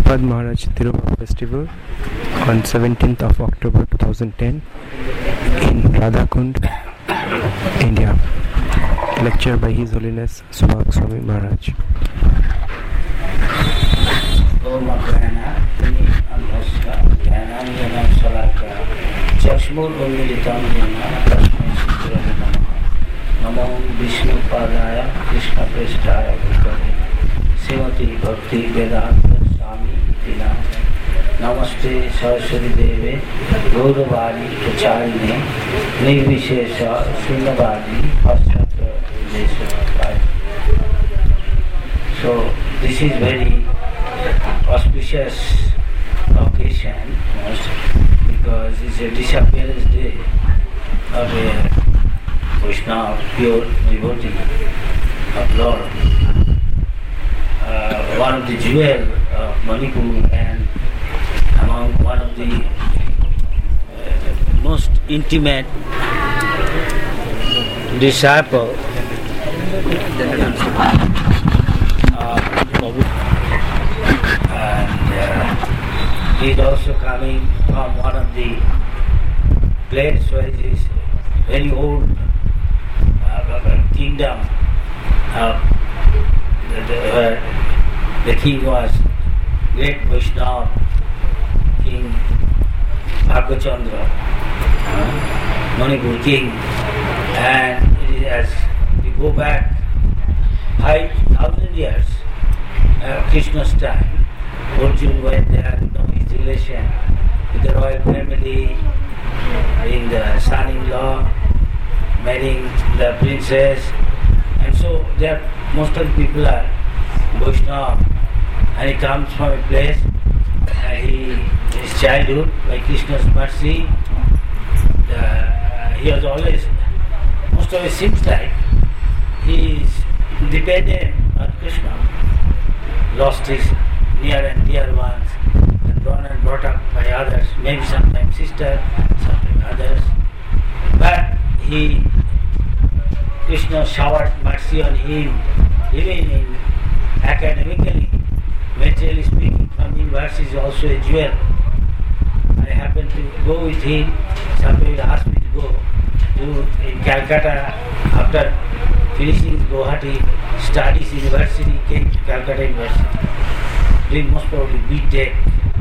Prabhupada Maharaj Tirumala Festival on 17th of October 2010 in Radhakund, India. Lecture by His Holiness Subhag Swami Maharaj. Namo Vishnu Padaya Krishna Prestaya Bhutale Srimati Bhakti Vedanta Swami Tina Namaste Saraswati Deve Gauravani Pracharine Nirvishesha Shunyavadi Paschata Desha. So this is very auspicious occasion because it's a disappearance day of a Vaishnava, pure devotee of Lord. One of the jewels of Manipur and among one of the most intimate disciples and he is also coming from one of the places where it is very old kingdom where the king was great Vaishnava, King Bhagachandra, Manipur king, and it is as we go back 5,000 years, Krishna's time, Arjuna went there, his relation with the royal family, being the son-in-law, marrying the princess, and so there most of the people are Vaishnava, and he comes from a place, his childhood, by Krishna's mercy, he was always, most of it seems like he is dependent on Krishna, lost his near and dear ones, and born and brought up by others, maybe sometimes sister, sometimes others, but Krishna showered mercy on him, even in academically, materially speaking, from university is also a jewel. I happened to go with him, somebody asked me to go to in Calcutta after finishing Guwahati studies university, he came to Calcutta University, doing most probably B.Tech,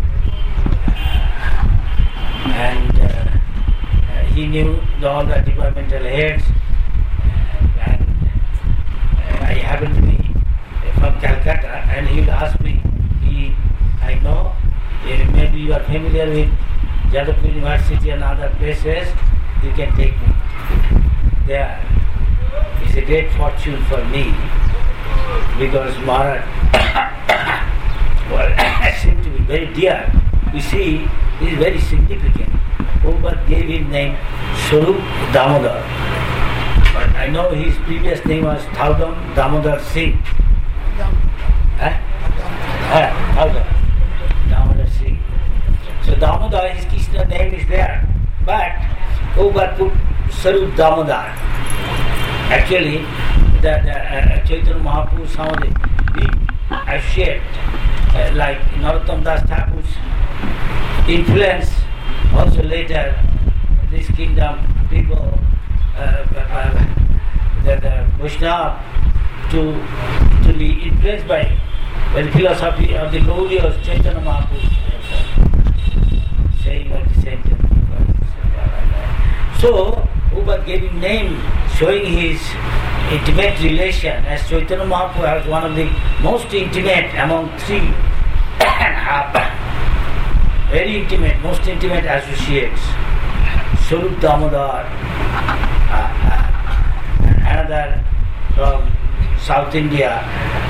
and he knew all the departmental heads, and I happened to be from Calcutta, and he would ask me, I know, maybe you are familiar with Jadavpur University and other places, you can take me there. It's a great fortune for me, because Maharaj seemed to be very dear. You see, it is very significant. Prabhupada gave him name Swarup Damodar. But I know his previous name was Thaudam Damodar Singh. Thaudam Damodar Singh. So Damodar, his Krishna name is there. But Prabhupada put Swarup Damodar. Actually, the Chaitanya Mahaprabhu sounded big appreciate like Narottam Das Thakur's influence. Also later, this kingdom people, the Vaishnava, to be influenced by the philosophy of the glorious Chaitanya Mahaprabhu, saying at the same time. So, Prabhupada gave him name, showing his intimate relation, as Chaitanya Mahaprabhu has one of the most intimate among 3.5 very intimate, most intimate associates. Swarup Damodar, another from South India,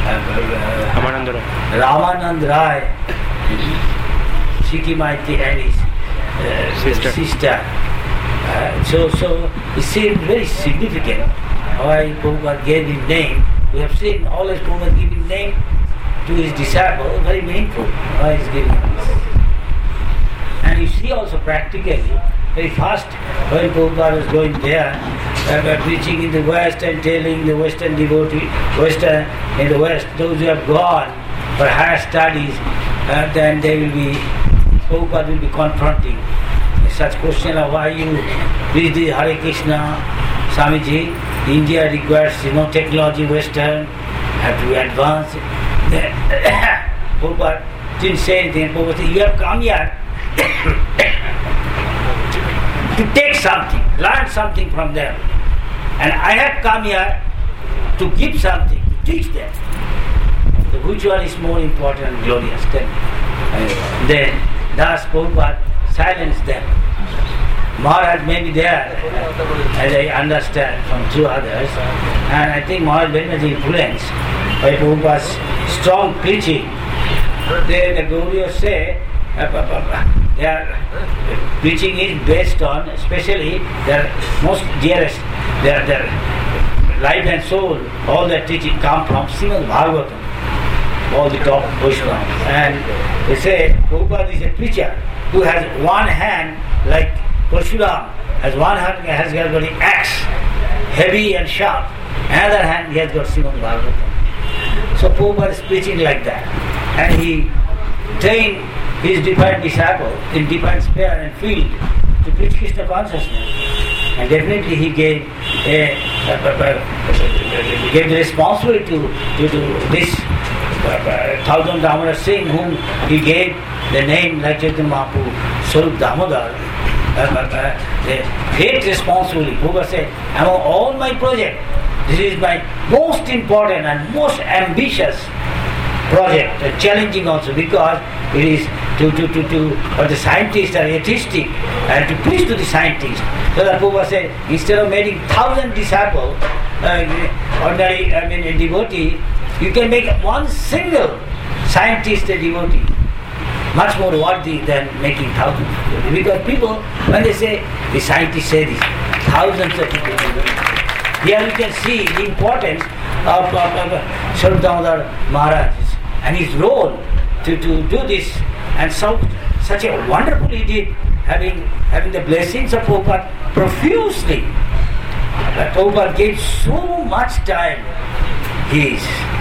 Ramanand Rai, Shiki Maiti and his sister. So it seemed very significant why Prabhupada gave him name. We have seen always Prabhupada giving name to his disciple, very meaningful. Why he is giving this? And you see also practically, very fast, when Prabhupada was going there, preaching in the West and telling the Western devotee, in the West, those who have gone for higher studies, then Prabhupada will be confronting such question of why you preach the Hare Krishna, Swamiji. India requires technology, Western, have to be advanced. Then Prabhupada didn't say anything. Prabhupada said, you have come here to take something, learn something from them. And I have come here to give something, to teach them. So which one is more important and glorious? Then Das Prabhupada silenced them. Maharaj may be there, as I understand from two others, and I think Maharaj very much influenced by Prabhupada's strong preaching. The Gauriyas say their preaching is based on, especially their most dearest, their life and soul, all their teaching come from Srimad Bhagavatam, all the top Vaishnavas. And they say Prabhupada is a preacher who has one hand like Parshuram, has one hand has got the axe, heavy and sharp, another hand he has got Srimad Bhagavatam. So Prabhupada is preaching like that. And he trained his divine disciple in divine sphere and field to preach Krishna consciousness. And definitely he gave the responsibility to this Thousand Damodar Singh, whom he gave the name like Chaitanya Mahaprabhu, Swarup Damodar. The great responsibility. Prabhupada said, among all my projects, this is my most important and most ambitious project, challenging also, because it is to the scientists are atheistic and to preach to the scientists. So that Prabhupada said, instead of making 1,000 disciples, ordinary a devotee, you can make one single scientist a devotee. Much more worthy than making thousands. Because people, when they say, the scientists say this, thousands of people do it. Here you can see the importance of Swarup Damodar Maharaj and his role to do this, and such a wonderful he did, having the blessings of Prabhupada profusely. Prabhupada gave so much time to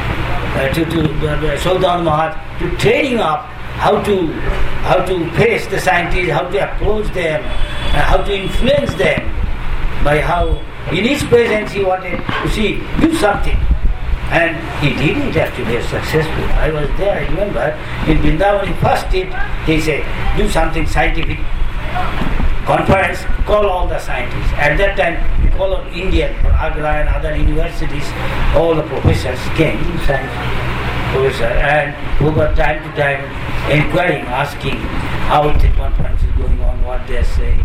Swarup Damodar Maharaj to training up how to face the scientists, how to approach them, how to influence them, by how in his presence he wanted to do something. And he did it actually successfully. I was there, I remember, in Vrindavan first he said, do something scientific conference, call all the scientists. At that time, he called Indian, Agra and other universities, all the professors came, science professor, and over time to time inquiring, asking how the conference is going on, what they are saying.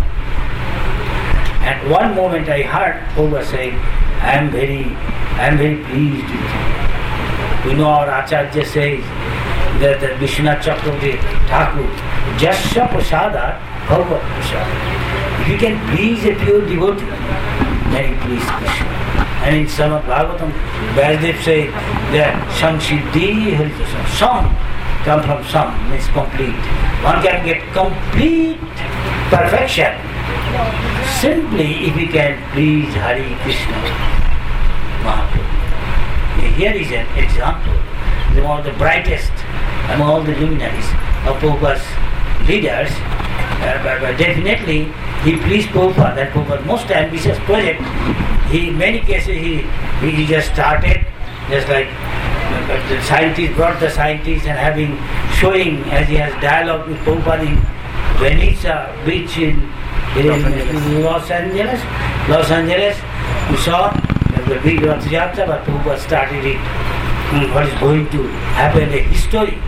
At one moment I heard Prabhupada saying, I am very pleased with you. We know our Acharya says that Vishwanath Chakravarti Thakur, Jasya Prasada, Bhagavad Prasada. If you can please a pure devotee, then you please Krishna. And in Srimad Bhagavatam, Vyasadeva says that Samsiddhi Haritasa. Sam come from Sam, means complete. One can get complete perfection simply if he can please Hare Krishna Mahaprabhu. Here is an example. One of the brightest among all the luminaries of Prabhupada's leaders. But definitely he pleased Prabhupada. That Prabhupada's most ambitious project. In many cases he just started, just like the scientists brought the scientists and showing as he has dialogue with Prabhupada in Venice beach in Los Angeles. We saw the big Rath Yatra, but Prabhupada started it. What is going to happen in history?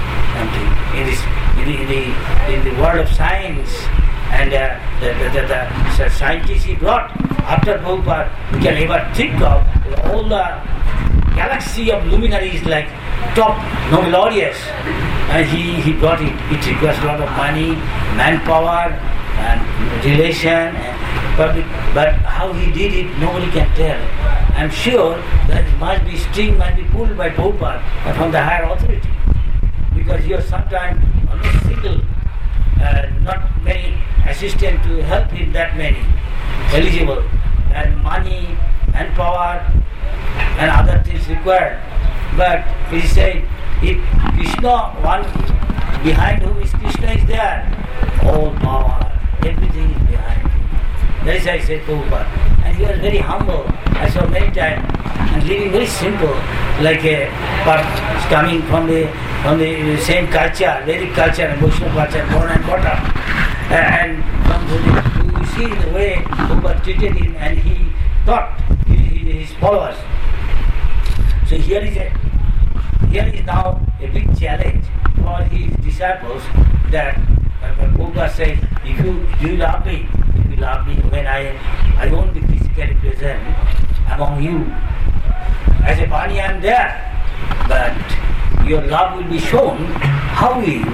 In the world of science, and the scientists he brought after Prabhupada, we can ever think of all the galaxy of luminaries like top Nobel-laureates, and he brought it. It requires a lot of money, manpower, and relation, but how he did it, nobody can tell. I'm sure that string must be pulled by Prabhupada from the higher authority, because he was sometimes almost single, not many assistants to help him, that many eligible, and money and power and other things required. But he said If Krishna, one behind whom is Krishna is there, all power, everything is behind him. That is why I said Prabhupada. And he was very humble. I saw many times, and living very simple, like a but coming from the same culture, Vedic culture and Vaishnava culture, born and brought up. And from you see the way Prabhupada treated him, and he taught his followers. So here is now a big challenge for his disciples that Prabhupada says, do you love me? If you love me when I won't be physically present among you. As a body I am there, but your love will be shown how you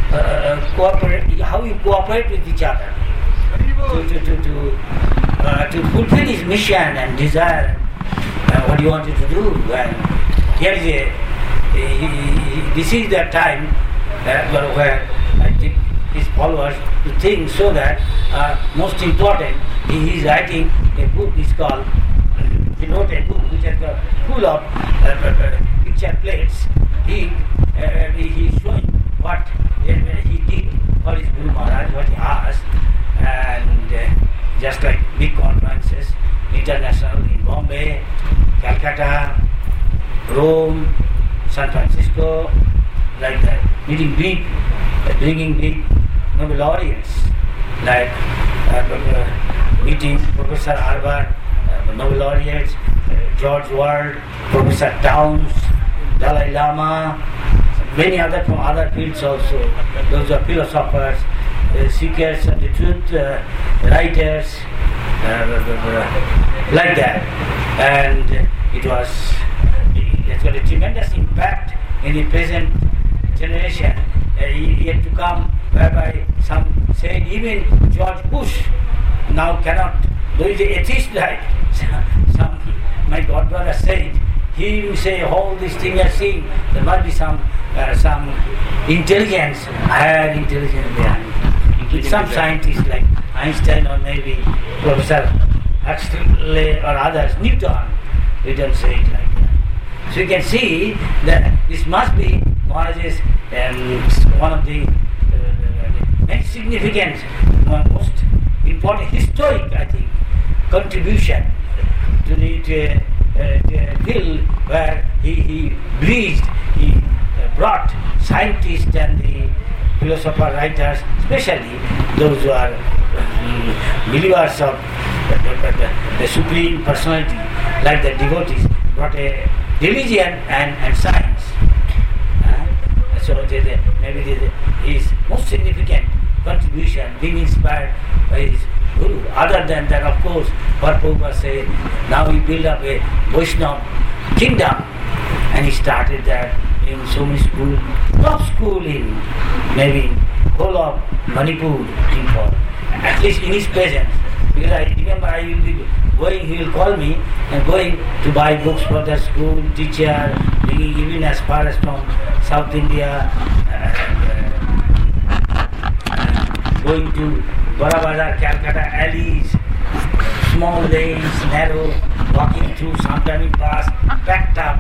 cooperate with each other to fulfill his mission and desire what he wanted to do. And here is this is the time where I think his followers to think so that most important, he is writing a book, is called, he wrote a book which is full of picture plates. He is showing what he did for his Guru Maharaj, what he asked, and just like big conferences, international in Bombay, Calcutta, Rome, San Francisco, like that, bringing big Nobel laureates, like meeting Professor Harvard, Nobel laureates, George Ward, Professor Towns, Dalai Lama, many other from other fields also. Those are philosophers, seekers of the truth, writers, like that. And it's got a tremendous impact in the present generation. Yet to come, whereby some say even George Bush now cannot, though he is an atheist, like some my godbrother said, he will say all these things are seeing, there must be some intelligence, higher intelligence behind it. Some scientists like Einstein or maybe Professor Huxley or others, Newton, we don't say it like that. So you can see that this must be Maharaj's one of the very significant, most important historic, I think, contribution to the field where he breathed, he brought scientists and the philosopher writers, especially those who are believers of the Supreme Personality, like the devotees, brought a religion and science. So maybe his most significant contribution being inspired by his Guru. Other than that, of course, what Prabhupada said, now he built up a Vaishnava kingdom, and he started that in so many schools, top school in maybe whole of Manipur, at least in his presence. Because I remember I will be going, he will call me and going to buy books for the school, teacher, bringing even as far as from South India, going to Bada Bazar, Calcutta alleys, small lanes, narrow, walking through, sometimes in bus, packed up,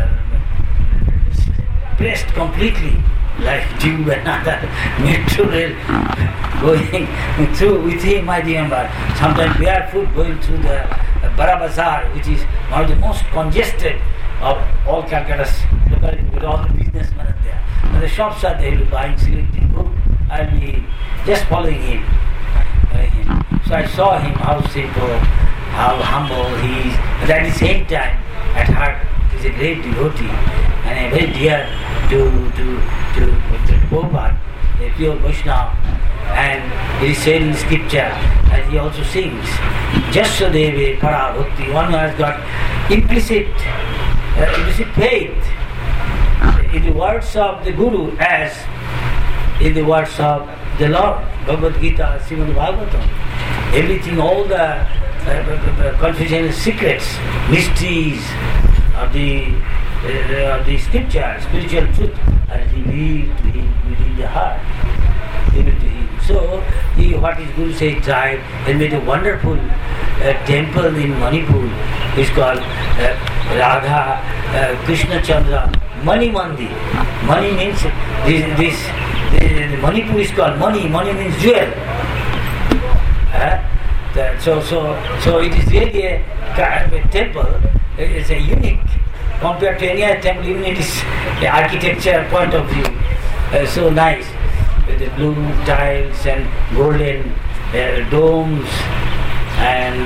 pressed completely, like tube and other metro rail, going through with him, I remember. Sometimes barefoot going through the Bada Bazar, which is one of the most congested of all Calcutta's locality, with all the businessmen are there. When the shops are there, he'll be buying selected book, I'll be just following him. So I saw him, how simple, how humble he is, but at the same time, at heart, he's a great devotee and a very dear to Prabhupada, a pure Vaishnava. And it is said in scripture, and he also sings, Jasudeve Para Bhakti, one who has got implicit faith in the words of the Guru as in the words of the Lord, Bhagavad Gita, Srimad Bhagavatam. Everything, all the Confucian secrets, mysteries of the scripture, spiritual truth are revealed to him within the heart. Revealed to him. So, what his Guru said, tried and made a wonderful temple in Manipur. It's called Radha Krishna Chandra Mani Mandir. Money means the Manipur is called money. Money means jewel. So it is really a temple. It's a unique compared to any other temple. Even it is the architecture point of view. So nice with the blue tiles and golden domes, and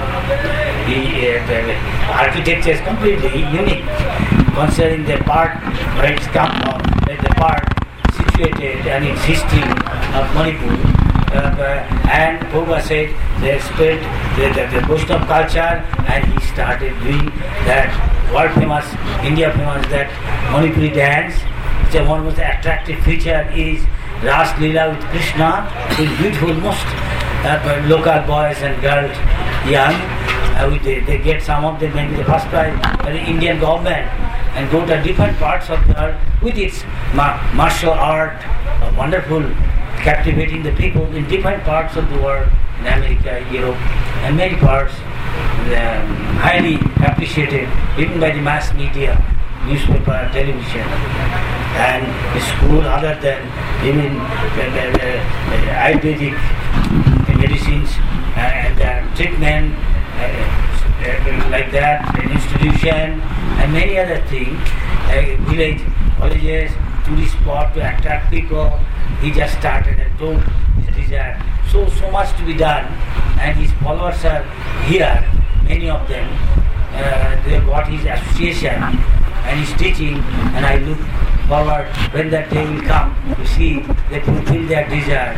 the architecture is completely unique, considering the part where it's come from, the part situated and its history of Manipur. And Prabhupada said they spread the Vaishnava culture, and he started doing that world famous, India famous, that Manipuri dance. So one of the attractive feature is Ras Leela with Krishna, with beautiful, most local boys and girls, young. They get some of them maybe the first prize by the Indian government, and go to different parts of the world with its martial art, wonderful, captivating the people in different parts of the world, in America, Europe, and many parts, highly appreciated even by the mass media, newspaper, television, and the school, other than even Ayurvedic medicines and treatment, like that, an institution, and many other things, village, colleges, tourist spot to attract people. He just started and told his desire. So much to be done, and his followers are here, many of them. They got his association and his teaching, and I look forward when that day will come to see they fulfill their desire.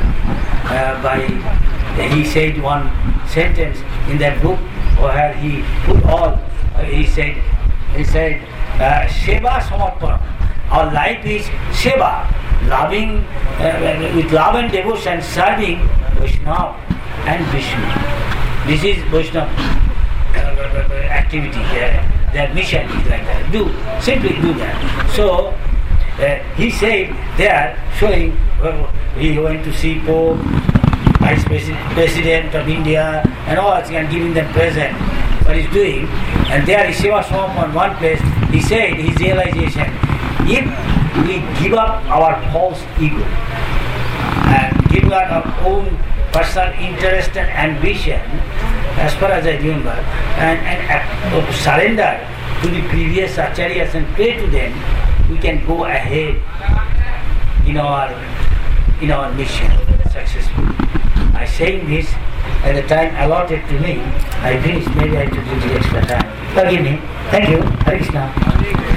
He said one sentence in that book where he put all, he said, Seva Samarpana. Our life is Seva, loving, with love and devotion, serving Vaishnava and Vishnu. This is Vaishnava activity. Their mission is like that. Simply do that. So he said there, showing he went to see Pope, Vice President of India, and all, and giving them present. What he's doing, and there he Seva on one place. He said his realization: if we give up our false ego and give up our own personal interest and ambition, as far as I remember, and surrender to the previous acharyas and pray to them, we can go ahead in our mission successfully. I saying this at the time allotted to me. I finished. Maybe I took a little extra time. Forgive me. Thank you. Hare Krishna.